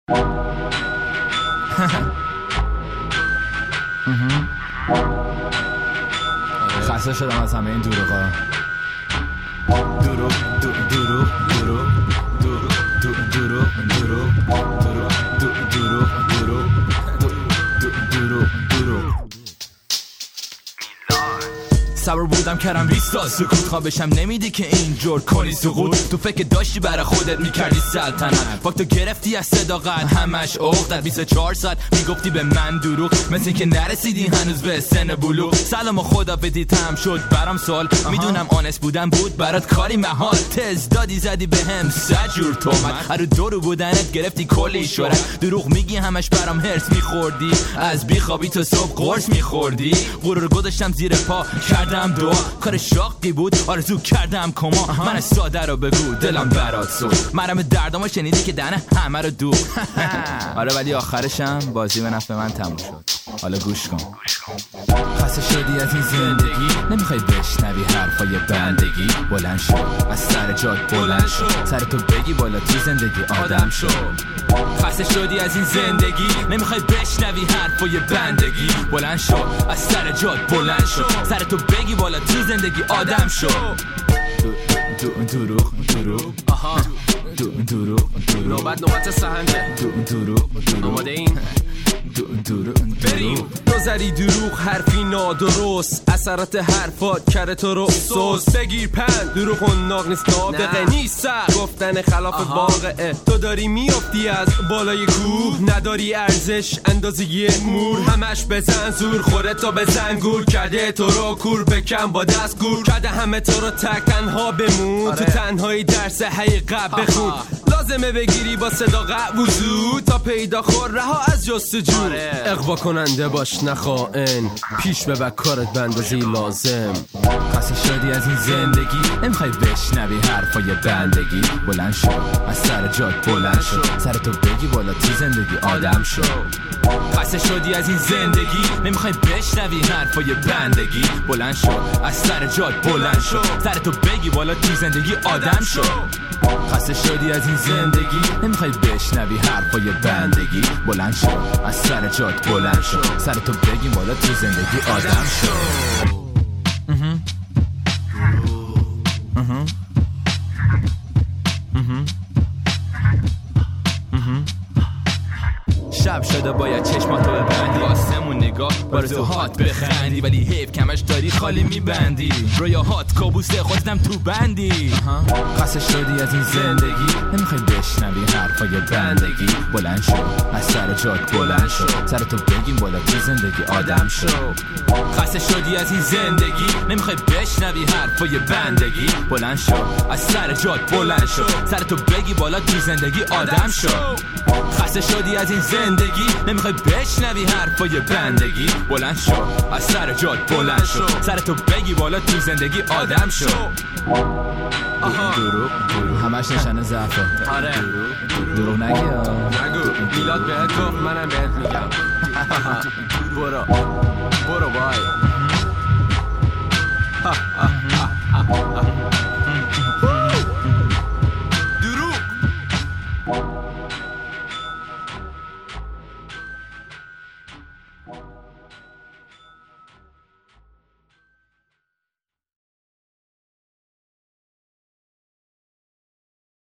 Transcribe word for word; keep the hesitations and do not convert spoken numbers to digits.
خسته شدم از همه این دروغا. دروغ دروغ دروغ دروغ دروغ دروغ دروغ دروغ دروغ دروغ دروغ دروغ. صبر بودم کردم بیست سال سکوت، خوابشم نمیدی که اینجور کنی سقوط. تو فکر داشتی برای خودت میکردی سلطنت، وقت تو گرفتی از صداقت همش عقدت. بیست و چهار ساعت میگفتی به من دروغ، مثل که نرسیدی هنوز به سن بلوغ. سلام و خدا بدی تم شد برام سوال، میدونم آنست بودم بود برات کاری محال. تز دادی زدی به هم صد جور تومت، هر دورو بودنت گرفتی کلی شورت. دروغ میگی همش برام هرس میخوردی، از بی خوابی تو صبح قرص میخوردی. غرور گذاشتم زیر پا کردم دو کار شاقی بود، آرزو کردم کما. من ساده رو بگو دلم برات سو، مرم دردامو شنیدی که دهنه همه رو دو. آره ولی آخرشم بازی به نفع من تموم شد. حالا گوش کن. خسته شدی از این زندگی، نمیخوای بشنوی حرفای بندگی. بلند شو از سر جات بلند شو، سر تو بگی بالا تو زندگی آدم شو. خسته شدی از این زندگی، نمیخوای بشنوی حرفای بندگی. بلند شو از سر جات بلند شو، سر تو بگی بالا تو زندگی آدم شو. دروغ دروغ آها دروغ دروغ نوبت نوبت سهنده. دروغ آماده این بریم. نظری دروغ حرفی نادرست، اثرات حرفات کره تو رو سوز. بگیر پند دروغ و ناق نیست نابغه نیست، گفتن خلاف واقعه. تو داری میافتی از بالای کوه، نداری ارزش اندازه یه مور. همش بزن زور خوره تو بزن گور، کرده تو رو کور بکن با دست گور. کرده همه تو رو تک تنها بمون، تو تنهایی درس حقیقت بخون. لازمه بگیری با صداقت وضو، تا پیدا خور رها از جستجو. اقوا کننده باش نخائن، پیش ببر کارت بندازی لازم. خسته شدی از این زندگی، نمیخوای بشنوی حرفای بندگی. بلند شو از سر جات بلند شو، سر تو بگی بالا تو زندگی آدم شو. خسته شدی از این زندگی، نمیخوای بشنوی حرفای بندگی. بلند شو از سر جات بلند شو، سر تو بگی بالا تو زندگی آدم شو. خسته شدی از این زندگی، نمیخوای بشنوی حرفای بندگی. بلند شو از سر جات بلند شو، سر تو بگی بالا تو زندگی آدم شو. شب شده باید چشماتو ببندی، آسمون نگاه بار تو هات بخندی. ولی حیف کمش داری خالی میبندی، رویاهات کابوسه خودم تو بندی. خسته شدی از این زندگی، نمیخوای بشنوی حرفای بندگی. بلند شو از سر جات بلند شو، سر تو بگیم بالا تو زندگی آدم شو. خسته شدی از این زندگی، نمیخوای بشنوی حرفای بندگی. بلند شو از سر جات بلند شو، سر تو بگی بالا تو زندگی آدم شو. خسته شدی از این زندگی، نمیخوای بشنوی حرفای بندگی. بلند شو از سر جات بلند شو، سر تو بگی بالا تو زندگی آدم شو. دروغ همش نشانه ضعفه. آره دروغ نگی نگو، میلاد بهت گفت منم بهت میگم. برو برو بای.